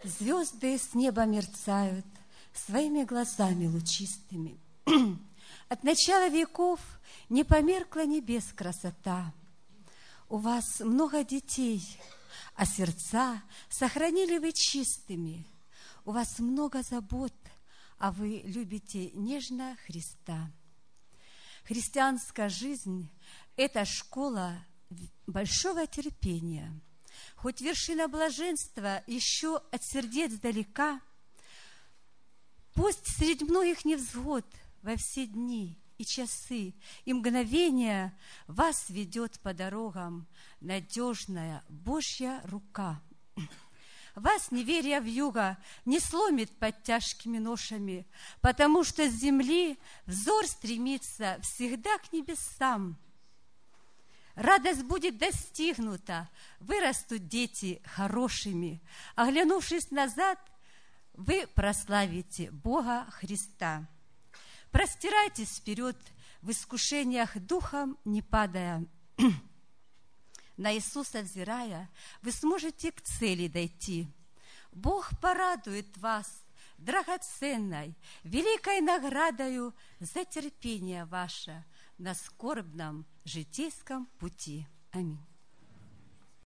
Звезды с неба мерцают своими глазами лучистыми. От начала веков не померкла небес красота. У вас много детей, а сердца сохранили вы чистыми. У вас много забот, а вы любите нежно Христа. Христианская жизнь – это школа большого терпения. Хоть вершина блаженства еще от сердец далека, пусть среди многих невзгод во все дни и часы, и мгновения вас ведет по дорогам надежная Божья рука. Вас неверие вьюга не сломит под тяжкими ношами, потому что с земли взор стремится всегда к небесам. Радость будет достигнута, вырастут дети хорошими. Оглянувшись назад, вы прославите Бога Христа. Простирайтесь вперед в искушениях духом не падая. На Иисуса взирая, вы сможете к цели дойти. Бог порадует вас драгоценной, великой наградою за терпение ваше на скорбном житейском пути. Аминь.